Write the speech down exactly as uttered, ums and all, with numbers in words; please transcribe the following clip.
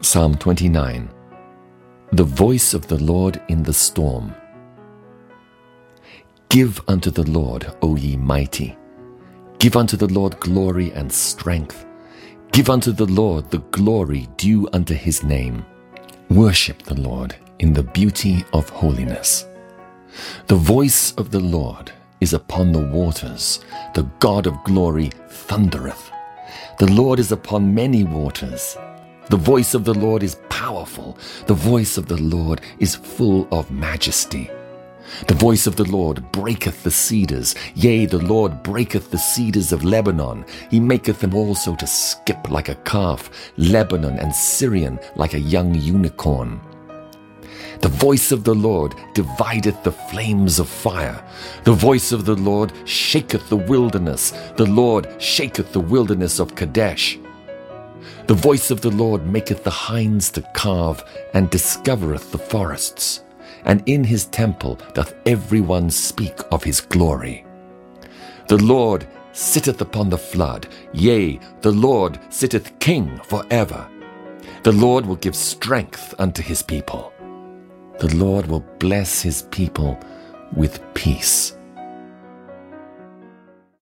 Psalm twenty-nine. The voice of the Lord in the storm. Give unto the Lord, O ye mighty. Give unto the Lord glory and strength. Give unto the Lord the glory due unto his name. Worship the Lord in the beauty of holiness. The voice of the Lord is upon the waters. The God of glory thundereth. The Lord is upon many waters. The voice of the Lord is powerful. The voice of the Lord is full of majesty. The voice of the Lord breaketh the cedars. Yea, the Lord breaketh the cedars of Lebanon. He maketh them also to skip like a calf, Lebanon and Syrian like a young unicorn. The voice of the Lord divideth the flames of fire. The voice of the Lord shaketh the wilderness. The Lord shaketh the wilderness of Kadesh. The voice of the Lord maketh the hinds to calve, and discovereth the forests. And in his temple doth every one speak of his glory. The Lord sitteth upon the flood. Yea, the Lord sitteth king for ever. The Lord will give strength unto his people. The Lord will bless his people with peace.